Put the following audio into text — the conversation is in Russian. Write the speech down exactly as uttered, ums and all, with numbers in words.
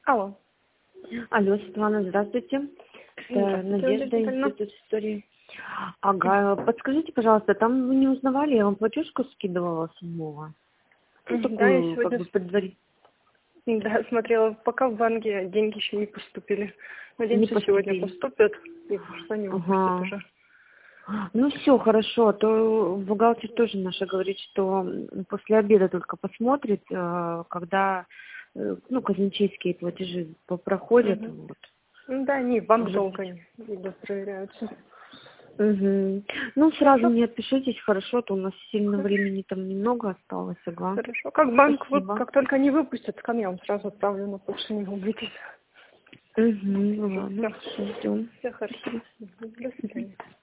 Алло. Алло, Светлана, здравствуйте. Это Надежда, Институт истории. Ага, подскажите, пожалуйста, там вы не узнавали, я вам платежку скидывала седьмого. Ну, Да, такую, я сегодня как бы, предварительно. да, смотрела, пока в банке деньги еще не поступили. Надеемся, Не сегодня поступили. поступят, и что они выпустят Ага. уже. Ну все, хорошо, а то бухгалтер тоже наша говорит, что после обеда только посмотрит, э, когда э, ну, казначейские платежи по- проходят. Угу. Вот. Ну да, они в банк Может долго быть. идут, проверяются. Угу. Ну, сразу Хорошо? не отпишитесь, хорошо, то у нас сильно Хорошо. времени там немного осталось, ага. Хорошо. Как банк, вы, Спасибо. как только они выпустят, ко мне я вам сразу отправлю на почту, не волнуйтесь. Угу, Все, ладно, все, ждем. все хорошо. До свидания.